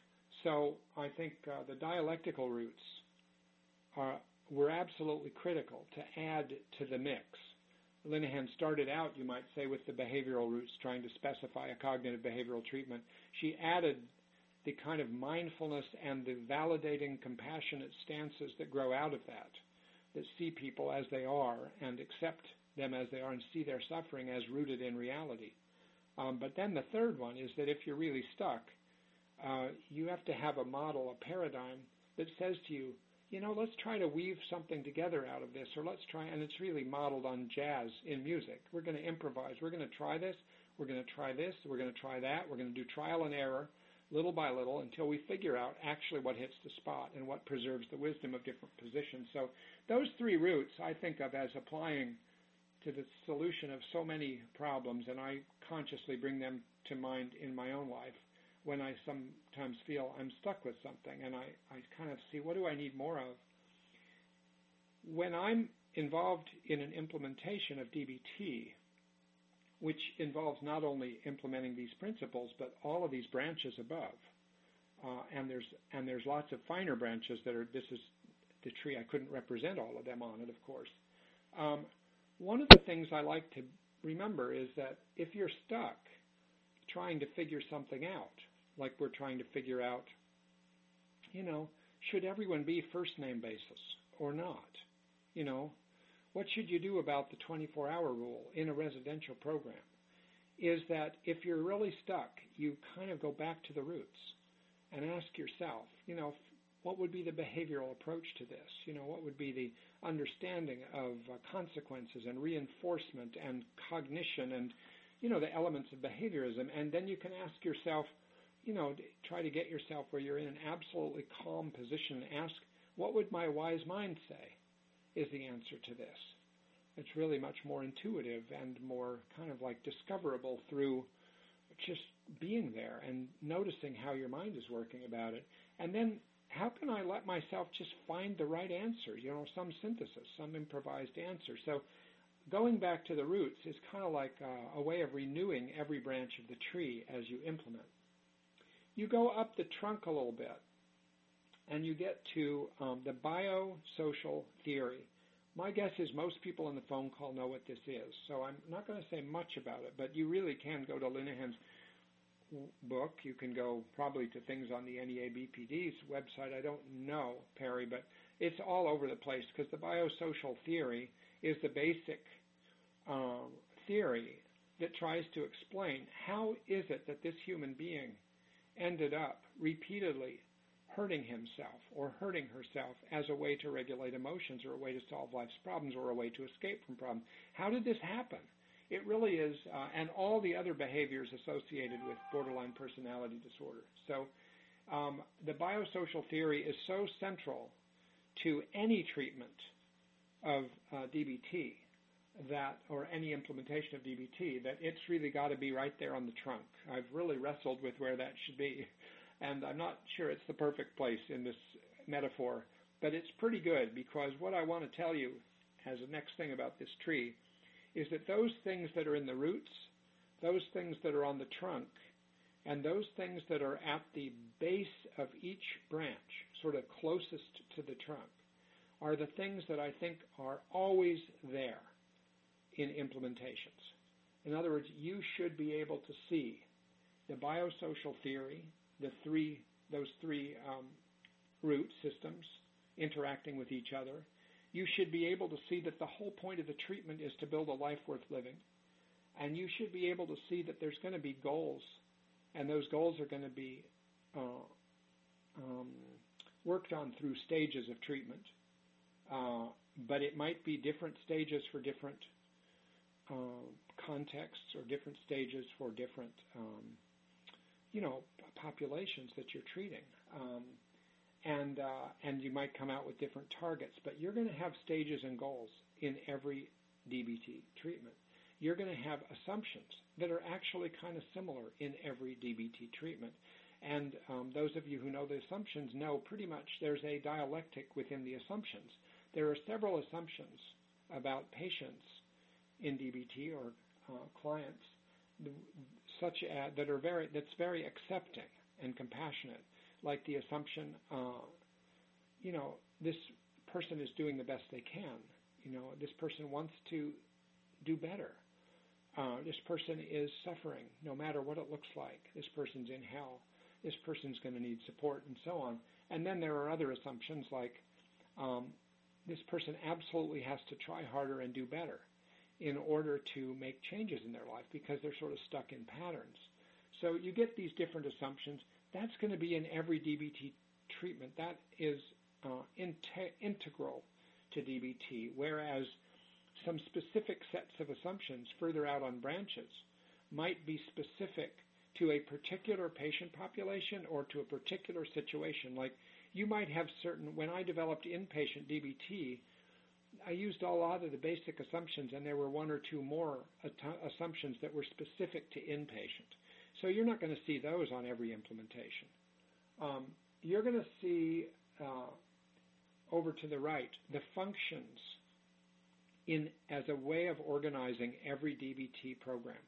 So I think uh, the dialectical roots are, were absolutely critical to add to the mix. Linehan started out, you might say, with the behavioral roots, trying to specify a cognitive behavioral treatment. She added the kind of mindfulness and the validating, compassionate stances that grow out of that, that see people as they are and accept them as they are and see their suffering as rooted in reality. Um, but then the third one is that if you're really stuck, uh, you have to have a model, a paradigm that says to you, you know, let's try to weave something together out of this, or let's try, and it's really modeled on jazz in music. We're going to improvise. We're going to try this. We're going to try this. We're going to try that. We're going to do trial and error, little by little, until we figure out actually what hits the spot and what preserves the wisdom of different positions. So those three roots I think of as applying to the solution of so many problems, and I consciously bring them to mind in my own life when I sometimes feel I'm stuck with something, and I, I kind of see, what do I need more of? When I'm involved in an implementation of D B T, which involves not only implementing these principles, but all of these branches above. Uh, and there's and there's lots of finer branches that are, this is the tree, I couldn't represent all of them on it, of course. Um, one of the things I like to remember is that if you're stuck trying to figure something out, like we're trying to figure out, you know, should everyone be first name basis or not? You know, what should you do about the twenty-four hour rule in a residential program? Is that if you're really stuck, you kind of go back to the roots and ask yourself, you know, what would be the behavioral approach to this? You know, what would be the understanding of uh, consequences and reinforcement and cognition and, you know, the elements of behaviorism? And then you can ask yourself, you know, try to get yourself where you're in an absolutely calm position and ask, what would my wise mind say is the answer to this? It's really much more intuitive and more kind of like discoverable through just being there and noticing how your mind is working about it. And then how can I let myself just find the right answer, you know, some synthesis, some improvised answer? So going back to the roots is kind of like a, a way of renewing every branch of the tree as you implement. You go up the trunk a little bit, and you get to um, the biosocial theory. My guess is most people on the phone call know what this is, so I'm not going to say much about it, but you really can go to Linehan's book. You can go probably to things on the N E A B P D's website. I don't know, Perry, but it's all over the place because the biosocial theory is the basic um, theory that tries to explain how is it that this human being ended up repeatedly hurting himself or hurting herself as a way to regulate emotions or a way to solve life's problems or a way to escape from problems. How did this happen? It really is, uh, and all the other behaviors associated with borderline personality disorder. So um, the biosocial theory is so central to any treatment of uh, D B T that, or any implementation of D B T, that it's really got to be right there on the trunk. I've really wrestled with where that should be, and I'm not sure it's the perfect place in this metaphor, but it's pretty good because what I want to tell you as the next thing about this tree is that those things that are in the roots, those things that are on the trunk, and those things that are at the base of each branch, sort of closest to the trunk, are the things that I think are always there in implementations. In other words, you should be able to see the biosocial theory, the three, those three um, root systems interacting with each other. You should be able to see that the whole point of the treatment is to build a life worth living. And you should be able to see that there's going to be goals, and those goals are going to be uh, um, worked on through stages of treatment. Uh, but it might be different stages for different uh, contexts or different stages for different, um, you know, populations that you're treating. Um, And, uh, and you might come out with different targets, but you're going to have stages and goals in every D B T treatment. You're going to have assumptions that are actually kind of similar in every D B T treatment. And um, those of you who know the assumptions know pretty much there's a dialectic within the assumptions. There are several assumptions about patients in D B T or uh, clients such as, that are very, that's very accepting and compassionate. Like the assumption, uh, you know, this person is doing the best they can. You know, this person wants to do better. Uh, this person is suffering, no matter what it looks like. This person's in hell. This person's going to need support, and so on. And then there are other assumptions like um, this person absolutely has to try harder and do better in order to make changes in their life because they're sort of stuck in patterns. So you get these different assumptions. That's going to be in every D B T treatment. That is uh, inte- integral to D B T, whereas some specific sets of assumptions further out on branches might be specific to a particular patient population or to a particular situation. Like you might have certain, when I developed inpatient D B T, I used a lot of the basic assumptions, and there were one or two more at- assumptions that were specific to inpatient. So you're not going to see those on every implementation. Um, you're going to see uh, over to the right the functions in as a way of organizing every D B T program.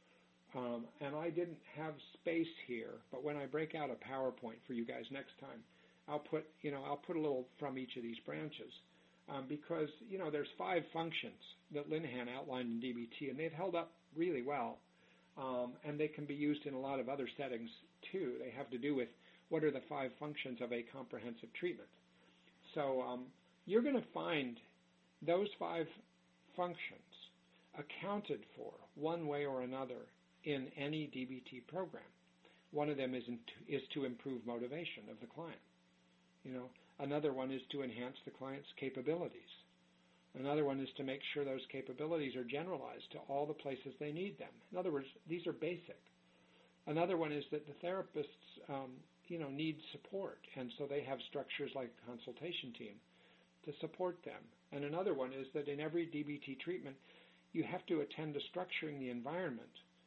Um, and I didn't have space here, but when I break out a PowerPoint for you guys next time, I'll put, you know, I'll put a little from each of these branches, um, because, you know, there's five functions that Linehan outlined in D B T, and they've held up really well, um, and they can be used in a lot of other settings too. They have to do with what are the five functions of a comprehensive treatment. So um, you're going to find those five functions accounted for one way or another in any D B T program. One of them is, in, is to improve motivation of the client. You know, another one is to enhance the client's capabilities. Another one is to make sure those capabilities are generalized to all the places they need them. In other words, these are basic. Another one is that the therapists, um, you know, need support, and so they have structures like a consultation team to support them. And another one is that in every D B T treatment, you have to attend to structuring the environment,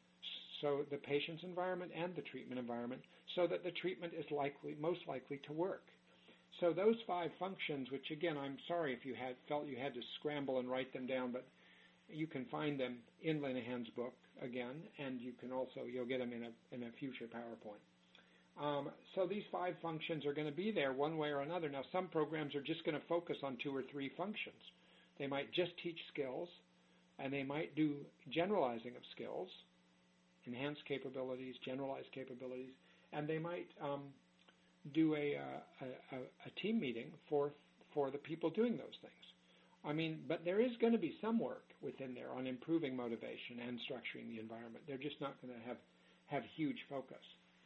so the patient's environment and the treatment environment, so that the treatment is likely, most likely to work. So those five functions, which again, I'm sorry if you had felt you had to scramble and write them down, but you can find them in Linehan's book again, and you can also, you'll get them in a, in a future PowerPoint. Um, so these five functions are going to be there one way or another. Now, some programs are just going to focus on two or three functions. They might just teach skills, and they might do generalizing of skills, enhanced capabilities, generalized capabilities, and they might um, do a, uh, a, a team meeting for for the people doing those things. I mean, but there is going to be some work within there on improving motivation and structuring the environment. They're just not going to have, have huge focus.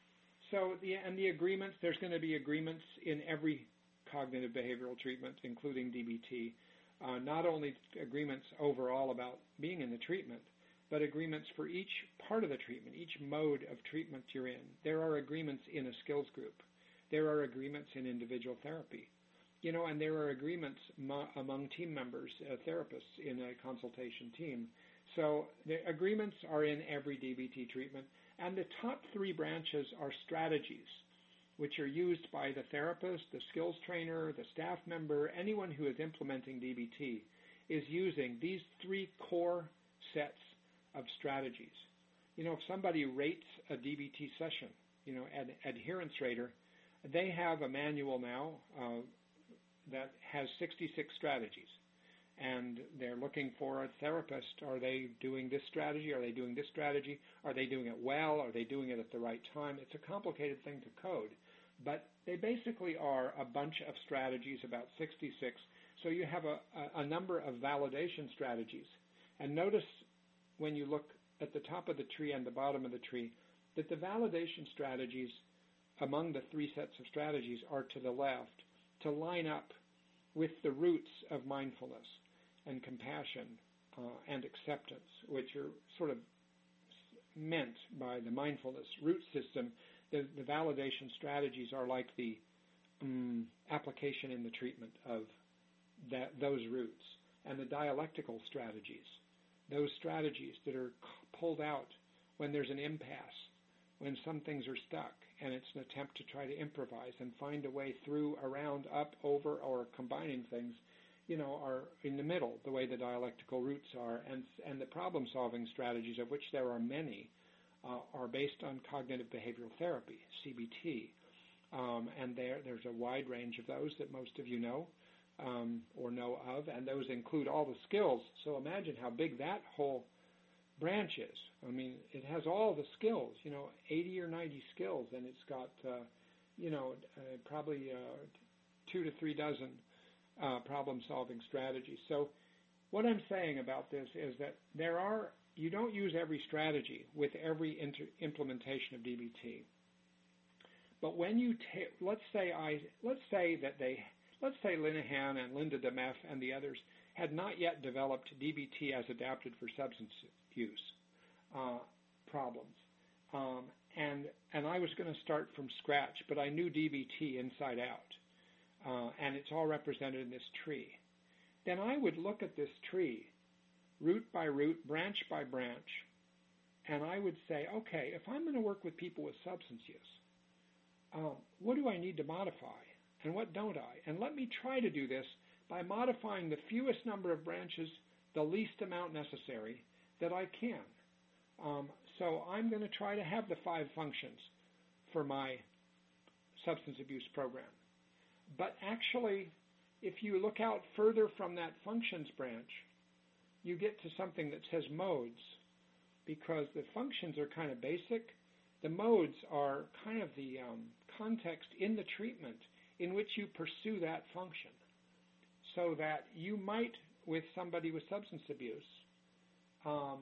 So, the, and the agreements, there's going to be agreements in every cognitive behavioral treatment, including D B T, uh, not only agreements overall about being in the treatment, but agreements for each part of the treatment, each mode of treatment you're in. There are agreements in a skills group. There are agreements in individual therapy. You know, and there are agreements mo- among team members, uh, therapists in a consultation team. So the agreements are in every D B T treatment. And the top three branches are strategies, which are used by the therapist, the skills trainer, the staff member, anyone who is implementing D B T is using these three core sets of strategies. You know, if somebody rates a D B T session, you know, ad- adherence rater, they have a manual now uh, that has sixty-six strategies. And they're looking for a therapist. Are they doing this strategy? Are they doing this strategy? Are they doing it well? Are they doing it at the right time? It's a complicated thing to code. But they basically are a bunch of strategies, about sixty-six. So you have a, a, a number of validation strategies. And notice when you look at the top of the tree and the bottom of the tree that the validation strategies among the three sets of strategies are to the left to line up with the roots of mindfulness and compassion uh, and acceptance, which are sort of meant by the mindfulness root system. The, the validation strategies are like the um, application in the treatment of that, those roots. And the dialectical strategies, those strategies that are pulled out when there's an impasse, when some things are stuck, and it's an attempt to try to improvise and find a way through, around, up, over, or combining things, you know, are in the middle, the way the dialectical roots are. And, and the problem-solving strategies, of which there are many, uh, are based on cognitive behavioral therapy, C B T. Um, and there, there's a wide range of those that most of you know um, or know of, and those include all the skills. So imagine how big that whole branch is. I mean, it has all the skills, you know, eighty or ninety skills, and it's got, uh, you know, uh, probably uh, two to three dozen uh, problem-solving strategies. So what I'm saying about this is that there are, you don't use every strategy with every inter- implementation of D B T. But when you ta- let's say I, let's say that they, let's say Linehan and Linda DeMeff and the others had not yet developed D B T as adapted for substance use uh, problems, um, and and I was going to start from scratch, but I knew D B T inside out, uh, and it's all represented in this tree. Then I would look at this tree, root by root, branch by branch, and I would say, okay, if I'm going to work with people with substance use, um, what do I need to modify, and what don't I? And let me try to do this by modifying the fewest number of branches the least amount necessary that I can. Um, so I'm going to try to have the five functions for my substance abuse program. But actually, if you look out further from that functions branch, you get to something that says modes, because the functions are kind of basic. The modes are kind of the um, context in the treatment in which you pursue that function. So that you might, with somebody with substance abuse, um,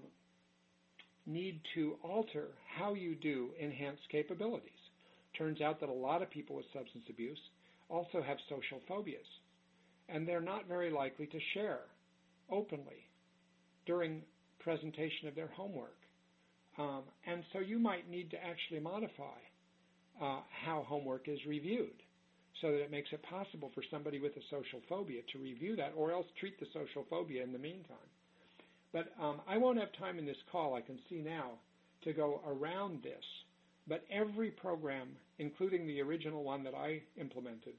need to alter how you do enhanced capabilities. Turns out that a lot of people with substance abuse also have social phobias, and they're not very likely to share openly during presentation of their homework. Um, and so you might need to actually modify uh, how homework is reviewed so that it makes it possible for somebody with a social phobia to review that, or else treat the social phobia in the meantime. But um, I won't have time in this call, I can see now, to go around this. But every program, including the original one that I implemented,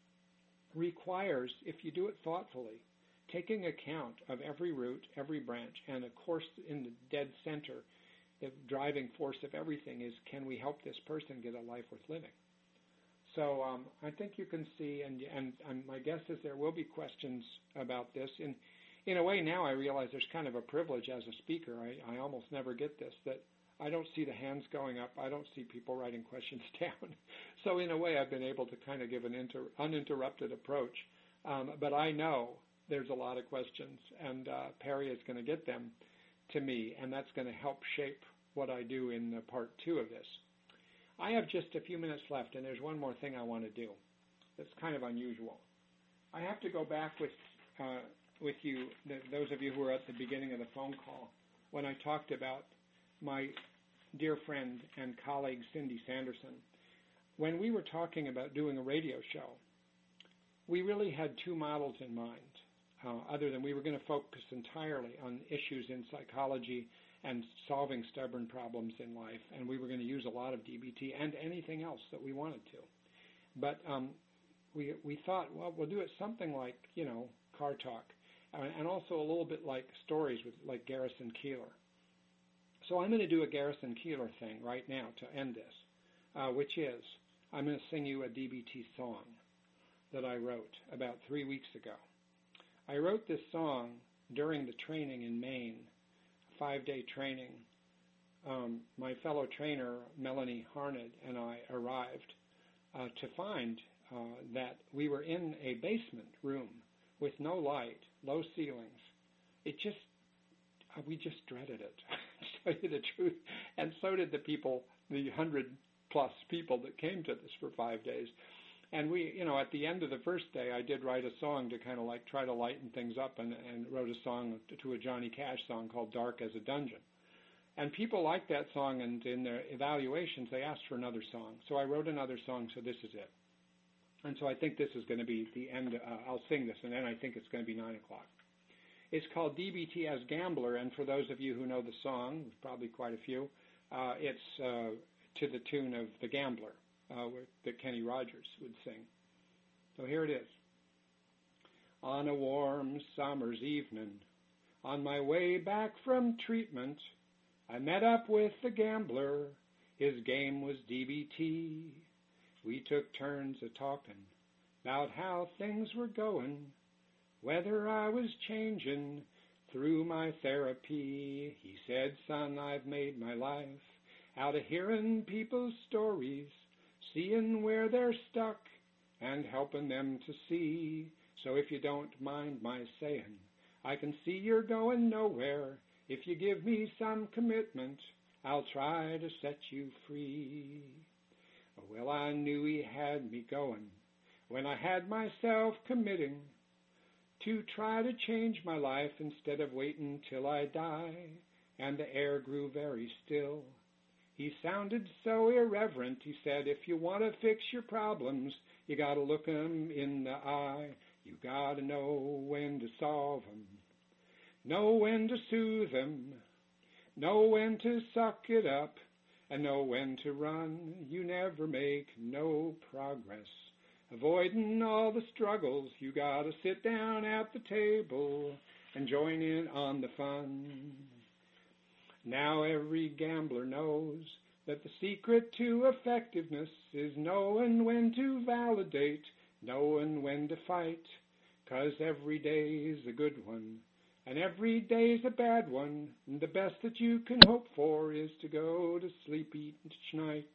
requires, if you do it thoughtfully, taking account of every root, every branch, and of course in the dead center, the driving force of everything is, can we help this person get a life worth living? So um, I think you can see, and, and, and my guess is there will be questions about this. In, in a way now I realize there's kind of a privilege as a speaker. I, I almost never get this, that I don't see the hands going up. I don't see people writing questions down. So in a way I've been able to kind of give an inter, uninterrupted approach. Um, but I know there's a lot of questions, and uh, Perry is going to get them to me, and that's going to help shape what I do in uh, part two of this. I have just a few minutes left, and there's one more thing I want to do that's kind of unusual. I have to go back with uh, with you, the, those of you who were at the beginning of the phone call, when I talked about my dear friend and colleague Cindy Sanderson. When we were talking about doing a radio show, we really had two models in mind, uh, other than we were going to focus entirely on issues in psychology and solving stubborn problems in life, and we were going to use a lot of D B T and anything else that we wanted to. But um, we we thought, well, we'll do it something like, you know, Car Talk, uh, and also a little bit like stories with like Garrison Keillor. So I'm going to do a Garrison Keillor thing right now to end this, uh, which is I'm going to sing you a D B T song that I wrote about three weeks ago. I wrote this song during the training in Maine, five-day training. Um, my fellow trainer, Melanie Harned, and I arrived uh, to find uh, that we were in a basement room with no light, low ceilings. It just, uh, we just dreaded it, to tell you the truth. And so did the people, the hundred plus people that came to this for five days. And we, you know, at the end of the first day, I did write a song to kind of like try to lighten things up, and, and wrote a song to a Johnny Cash song called Dark as a Dungeon. And people liked that song, and in their evaluations, they asked for another song. So I wrote another song, so this is it. And so I think this is going to be the end. Uh, I'll sing this, and then I think it's going to be nine o'clock. It's called D B T as Gambler, and for those of you who know the song, probably quite a few, uh, it's uh, to the tune of The Gambler. Uh, that Kenny Rogers would sing. So here it is. On a warm summer's evening, on my way back from treatment, I met up with the gambler. His game was D B T. We took turns a-talking about how things were going, whether I was changing through my therapy. He said, son, I've made my life out of hearing people's stories, seeing where they're stuck and helping them to see. So if you don't mind my saying, I can see you're going nowhere. If you give me some commitment, I'll try to set you free. Well, I knew he had me going when I had myself committing to try to change my life instead of waiting till I die. And the air grew very still. He sounded so irreverent. He said, if you want to fix your problems, you got to look 'em in the eye. You got to know when to solve 'em, know when to soothe 'em, know when to suck it up, and know when to run. You never make no progress avoiding all the struggles. You got to sit down at the table and join in on the fun. Now every gambler knows that the secret to effectiveness is knowing when to validate, knowing when to fight, 'cause every day is a good one, and every day's a bad one, and the best that you can hope for is to go to sleep each night.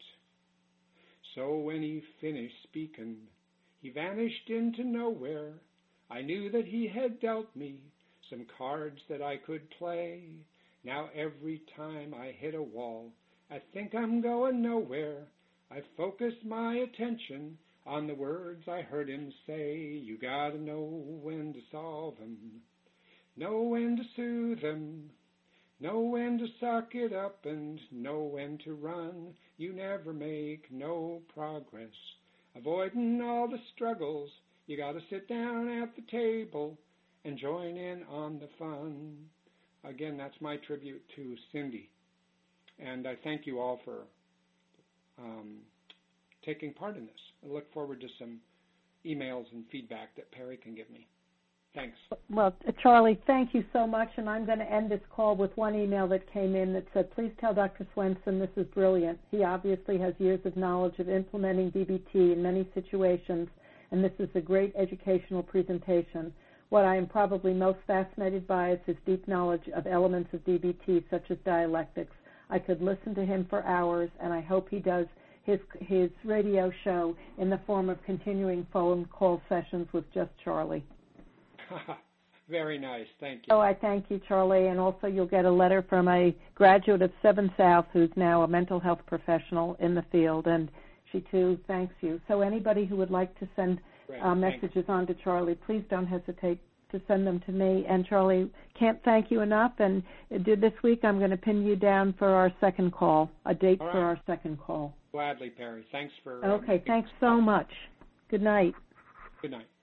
So when he finished speaking, he vanished into nowhere. I knew that he had dealt me some cards that I could play. Now every time I hit a wall, I think I'm going nowhere. I focus my attention on the words I heard him say. You gotta know when to solve 'em, know when to soothe 'em, know when to suck it up, and know when to run. You never make no progress avoiding all the struggles. You gotta sit down at the table and join in on the fun. Again, that's my tribute to Cindy. And I thank you all for um, taking part in this. I look forward to some emails and feedback that Perry can give me. Thanks. Well, Charlie, thank you so much. And I'm going to end this call with one email that came in that said, please tell Doctor Swenson this is brilliant. He obviously has years of knowledge of implementing D B T in many situations, and this is a great educational presentation. What I am probably most fascinated by is his deep knowledge of elements of D B T, such as dialectics. I could listen to him for hours, and I hope he does his his radio show in the form of continuing phone call sessions with just Charlie. Very nice. Thank you. So I thank you, Charlie, and also you'll get a letter from a graduate of Seven South who's now a mental health professional in the field, and she, too, thanks you. So anybody who would like to send Uh, messages on to Charlie, please don't hesitate to send them to me. And Charlie, can't thank you enough. And this week I'm going to pin you down for our second call, a date right. for our second call. Gladly, Perry. Thanks for... Okay, um, thanks so much. Good night. Good night.